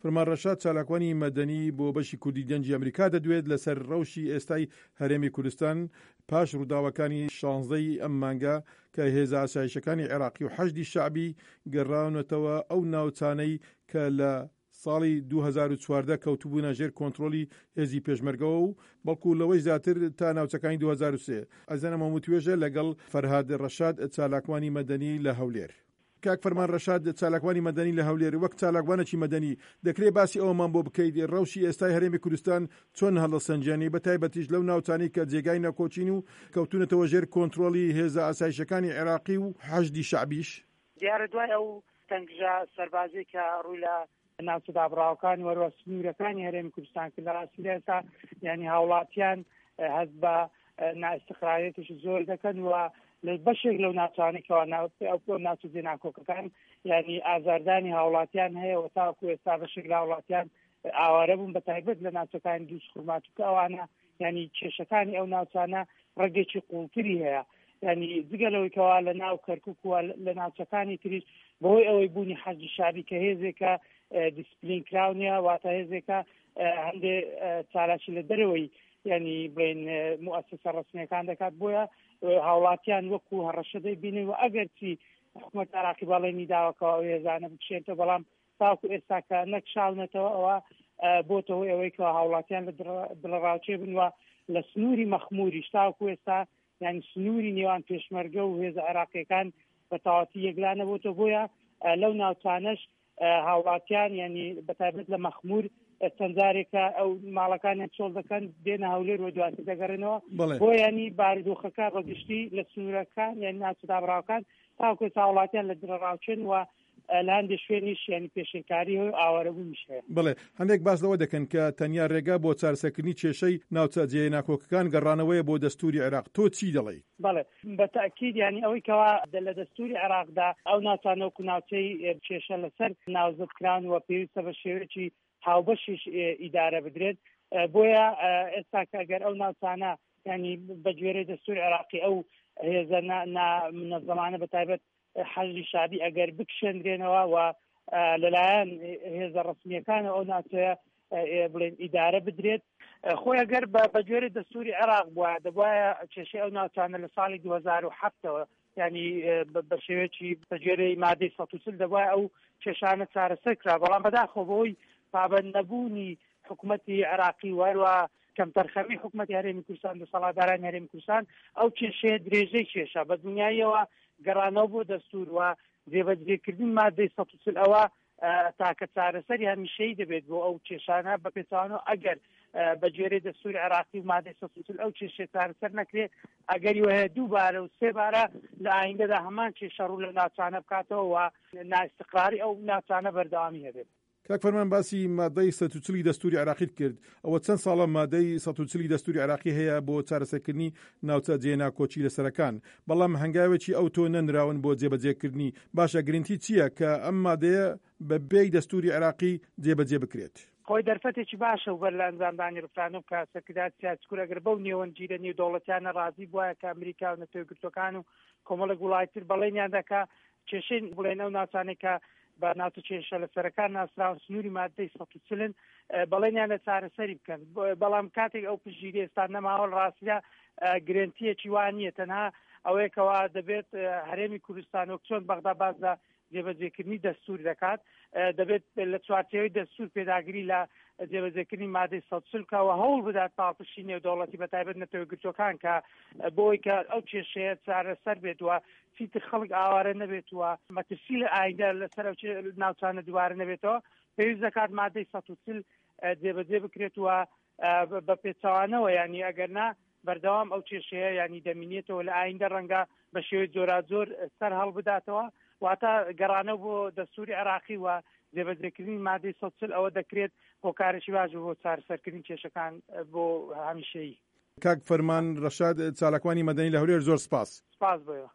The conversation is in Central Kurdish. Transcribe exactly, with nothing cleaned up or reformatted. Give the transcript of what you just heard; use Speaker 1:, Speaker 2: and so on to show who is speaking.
Speaker 1: فەرمان ڕەشاد چالاکوانی مەدەنی بۆ بەشی کوردی دەنجی ئەمریکا دەدوێت لەسەر ڕەوشی ئێستای هەرێمی کوردستان پاش ڕووداوەکانی شانزەی ئەم مانگە کە هێزە ئاسایشەکانی عێراقی و حەشدی شەعبی گەڕاونەتەوە ئەو ناوچانەی کە لە ساڵی دوو هەزار و چواردە کەوتبوونە ژێر کۆنتڕۆلی هێزی پێشمەرگەوە و بەڵکو لەوەی زیاتر تا ناوچەکانی دوو هەزار و سێ. ئەزانە مەموتوێژە لەگەڵ فەرهاد ڕەشاد چالاکوانی مەدەنی لە هەولێر. کاک فەرمان ڕەشاد چالاکوانی مەدەنی لە هەولێر، وەک چالاکوانێکی مەدەنی دەکرێت باسی ئەومان بۆ بکەیت ڕەوشی ئێستای هەرێمی کوردستان چۆن هەڵەسەنجێنی بەتایبەتیش لەو ناوچانەی کە جێگای نەکۆچین و کەوتونەتەوە ژێر کۆنتڕۆلی هێزە ئاسایشەکانی عێراقی و حەشدی شەعبیش؟
Speaker 2: دیارە دوای ئەو تەنگژە سەربازی کە ڕووی لە ناوچەدابڕاوەکانی وەروە سنوورەکانی هەرێمی کوردستان کرد لە ڕاستیدا ئێستا یعنی هاوڵاتیان هەست بە نائستقرارێتیش زۆر دەکەن و لە بەشێک لەو ناوچانێکەوە ئەو ناوچە جێناکۆکەکان یعنی ئازاردانی هاوڵاتیان هەیە و تاکو ئێستا بەشێک لە هاوڵاتیان ئاوارە بوون بەتایبەت لە ناوچەکانی دووس خورماتووکە ئەوانە یعنی کێشەکانی ئەو ناوچانە ڕێگێکی قوڵتری هەیە. یعنی جگەلەوەی کەوا لە ناو کەرکووک و لە ناوچەکانی تریش بەهۆی ئەوەی بوونی حەزی شابی کە هێزێکە دیسپلین کراونیە واتە هێزێکە هەندێ چالاکی لە دەرەوەی یعنی بڵێن موسسە ڕسمیەکان دەکات بۆیە هاوڵاتیان وەکو هەڕەشەدەی بینن و ئەگەر چی حکوومەت عێراقی بەڵێنی داوەکەەوە هێزانە بکشێتەوە بەڵام تاکو ئێستا کە نەکشاڵنێتەوە ئەوە بۆتەوەی ئەوەی کە هاوڵاتیان لە دڵڕاوچێ بنوە لە سنووری مەخموریش تاکو ئێستا یعنی سنووری نێوان پێشمەرگە و هێزە عێراقیەکان بە تەواوەتی یەکلانە بۆتە بۆیە لەو ناوچانەش هاوڵاتیان یعنی بەتایبەت لە مەخمور چەندجارێکە ئەو ماڵەکانیان چۆڵ دەکەن دێنە هەولێر و دواتر دەگەڕێنەوە بۆ ینی بارودۆخەکە ڕۆگشتی لە سنوورەکان یعنی ناوچەدابڕاوەکان تاکو هاوڵاتیان لە دڵڕاوچێن و لە هەندێک شوێنیش یعنی پێشێکاری و ئاوارەبوونیش هەیە.
Speaker 1: بڵێ هەندێک باس لەوە دەکەن کە تەنیا ڕێگا بۆ چارەسەرکردنی کێشەی ناوچە جێناکۆکەکان گەڕانەوەیە بۆ دەستوری عێراق. تۆ چی دەڵێ؟
Speaker 2: بەڵێ بەتەکید یعنی ئەوەی کەوا لە دەستوری عێراقدا ئەو ناوچانەوەکو ناوچەی کێشە لەسەر ناوزەتکران و پێویستە بە شێوەیەکی هاوبەشیش ئیدارە بدرێت. بۆیە ئێستا کە ئەگەر ئەو ناوچانە ینی بەگوێرەی دەستوری عێراقی ئەو هێزە منەظەمانە بەتایبەت حەزی شادی ئەگەر بکشێنرێنەوە و لەلایەن هێزە ڕسمیەکان ئەو ناوچەیە بڵێن ئیدارە بدرێت خۆی ئەگەر بەگوێرەی دەستوری عێراق بووە دەبوایە کێشەی ئەو ناوچانە لە ساڵی دوو هەزار و هەفتەوە ینی بە شێوەیەکی بەگوێرەی مادەی سەد و چل دەبوایە ئەو کێشانە چارەسەر کرا بەڵام بەداخەوەی پابەند نەبوونی حکوومەتی عێراقی وایە کەمتەرخەمی حکوومەتی هەرێمی کوردستان دەسەڵاتدارانی هەرێمی کوردستان ئەو کێشەیە درێژەی کێشە بە دنیایەوە گەڕانەوە بۆ دەستور و جێبەجێکردن مادەی سەد و چل ئەوە تاکە چارەسەری هەمیشەیی دەبێت بۆ ئەو کێشانە بە پێچوانەوە ئەگەر بەگوێرەی دەستوری عێراقی و مادەی سەد و چل ئەو کێشەیە چارەسەر نەکرێت ئەگەری وهەیە دووبارە و سێبارە لە ئایندەدا هەمان کێشە ڕوو لە ناوچانە بکاتەوە و نائستقراری ئەو ناوچانە بەردەوامی هەبێت.
Speaker 1: کاک فەرمان باسی مادەی سەد و چلی دەستوری عێراقیت کرد. ئەوە چەند ساڵە مادەی سەد و چلی دەستوری عێراقی هەیە بۆ چارەسەرکردنی ناوچە جێناکۆچی لەسەرەکان، بەڵام هەنگاوێکی ئەو تۆ نەنراون بۆ جێبەجێکردنی. باشە گرنگی چییە کە ئەم مادەیە بە بێی دەستوری عێراقی جێبەجێ بکرێت؟
Speaker 2: خۆی دەرفەتێکی باشە و بەر لە ئەنجامدانی ڕفتانە و کاسەکردات سیاسکوور ئەگەر بەو نێوەنجیرە نێودەوڵەتیانە ڕازی بووایە کە ئەمریکا و نەتۆیەکگرتوەکان و کۆمەڵە وڵاتر بەڵێنیان دەکا کێشەی بڵێن ئەو ناوچانێکە بە ناوچە کێشە لەسەرەکان ناسراون سنووری مادەی سەد و چلن بەڵێنیان لە چارەسەری بکەن. بەڵام کاتێک ئەو پژگیری ئێستا نەماوە ڕاستیدا گرنتیەکی وانییە تەنها ئەوەیەکەوە دەبێت هەرێمی کوردستان و چۆن بەغدا بازدا جێبەجێکردنی دەستور دەکات دەبێت لە چوارچێوەی دەستور پێداگیری لە جێبەجێکردنی مادەی سەد و چل کەوە هەوڵ بدات پاڵپشتی نێودەوڵەتی بەتایبەت نەتۆیەکگرتوەکان کە بۆی کە ئەو کێشەیە چارەسەر بێت وە فیتر خەڵک ئاوارە نەبێت وە مەترسی لە ئایندە لەسەر ناوچانە دووارە نەبێتەوە پێویست دەکات مادەی سەد و چل جێبەجێ بکرێت وە بە پێچەوانەوە ینی ئەگەرنا بەردەوام ئەو کێشەیە ینی دەمینێتەوە لە ئایندە ڕەنگە بە شێوەی جۆرا-جۆر سەر هەڵ بداتەوە واتە گەڕانە بۆ دەستوری عێراقی و جێبەجێکردنی مادەی سەد و چل ئەوە دەکرێت هۆکارێکی باش بۆ چارەسەرکردنی کێشەکان بۆ هەمیشەیی.
Speaker 1: کاک فەرمان ڕەشاد چالاکوانی مەدەنی لە هەولێر زۆر سپاس.
Speaker 2: سپاس بۆیە.